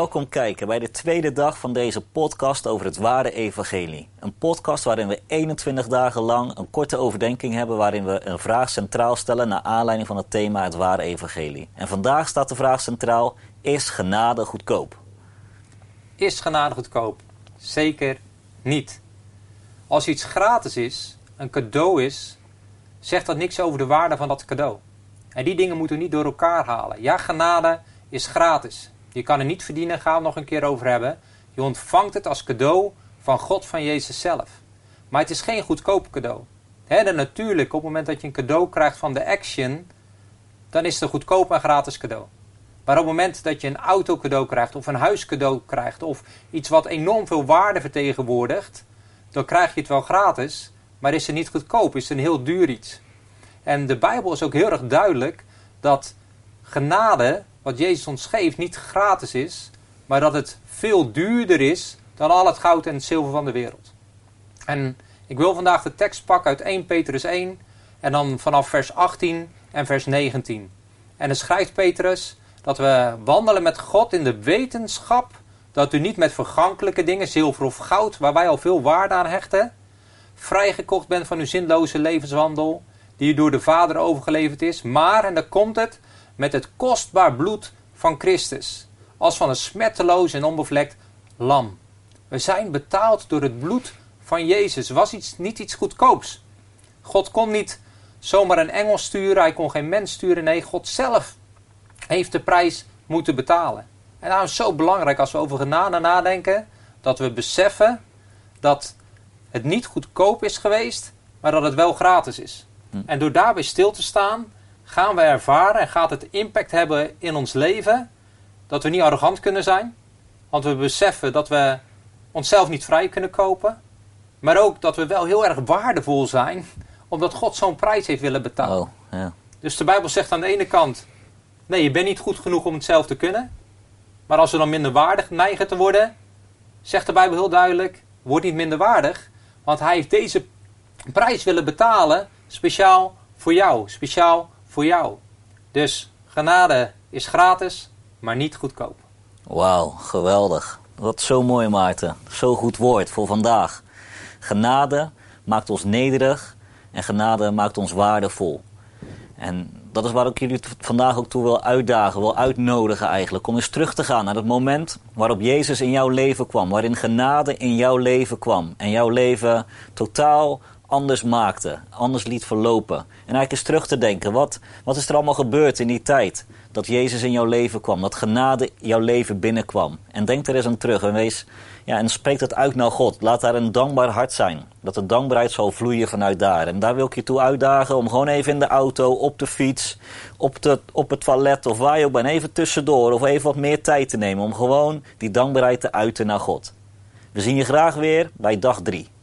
Welkom kijken bij de tweede dag van deze podcast over het ware evangelie. Een podcast waarin we 21 dagen lang een korte overdenking hebben waarin we een vraag centraal stellen naar aanleiding van het thema het ware evangelie. En vandaag staat de vraag centraal, is genade goedkoop? Is genade goedkoop? Zeker niet. Als iets gratis is, een cadeau is, zegt dat niks over de waarde van dat cadeau. En die dingen moeten we niet door elkaar halen. Ja, genade is gratis. Je kan het niet verdienen, gaan we het nog een keer over hebben. Je ontvangt het als cadeau van God, van Jezus zelf. Maar het is geen goedkoop cadeau. En natuurlijk, op het moment dat je een cadeau krijgt van de Action, dan is het een goedkoop en gratis cadeau. Maar op het moment dat je een auto cadeau krijgt, of een huis cadeau krijgt, of iets wat enorm veel waarde vertegenwoordigt, dan krijg je het wel gratis, maar is het niet goedkoop, is het een heel duur iets. En de Bijbel is ook heel erg duidelijk dat genade, wat Jezus ons geeft, niet gratis is, maar dat het veel duurder is dan al het goud en het zilver van de wereld. En ik wil vandaag de tekst pakken uit 1 Petrus 1 en dan vanaf vers 18 en vers 19. En dan schrijft Petrus dat we wandelen met God in de wetenschap dat u niet met vergankelijke dingen, zilver of goud, waar wij al veel waarde aan hechten, vrijgekocht bent van uw zinloze levenswandel, die u door de Vader overgeleverd is, maar, en daar komt het, met het kostbaar bloed van Christus, als van een smetteloos en onbevlekt lam. We zijn betaald door het bloed van Jezus. Het was niet iets goedkoops. God kon niet zomaar een engel sturen, hij kon geen mens sturen. Nee, God zelf heeft de prijs moeten betalen. En daarom is het zo belangrijk als we over genade nadenken, dat we beseffen dat het niet goedkoop is geweest, maar dat het wel gratis is. En door daarbij stil te staan, gaan we ervaren en gaat het impact hebben in ons leven, dat we niet arrogant kunnen zijn, want we beseffen dat we onszelf niet vrij kunnen kopen, maar ook dat we wel heel erg waardevol zijn, omdat God zo'n prijs heeft willen betalen. Oh, ja. Dus de Bijbel zegt aan de ene kant, nee, je bent niet goed genoeg om het zelf te kunnen, maar als we dan minderwaardig neigen te worden, zegt de Bijbel heel duidelijk, word niet minderwaardig, want hij heeft deze prijs willen betalen, speciaal voor jou, speciaal voor jou. Dus genade is gratis, maar niet goedkoop. Wauw, geweldig. Wat zo mooi, Maarten. Zo goed woord voor vandaag. Genade maakt ons nederig en genade maakt ons waardevol. En dat is waar ik jullie vandaag ook toe wil uitdagen, wil uitnodigen eigenlijk. Om eens terug te gaan naar het moment waarop Jezus in jouw leven kwam. Waarin genade in jouw leven kwam. En jouw leven totaal anders maakte, anders liet verlopen. En eigenlijk eens terug te denken, wat is er allemaal gebeurd in die tijd dat Jezus in jouw leven kwam, dat genade jouw leven binnenkwam. En denk er eens aan terug en spreek dat uit naar God. Laat daar een dankbaar hart zijn, dat de dankbaarheid zal vloeien vanuit daar. En daar wil ik je toe uitdagen om gewoon even in de auto, op de fiets, op het toilet of waar je ook bent, even tussendoor of even wat meer tijd te nemen om gewoon die dankbaarheid te uiten naar God. We zien je graag weer bij dag 3.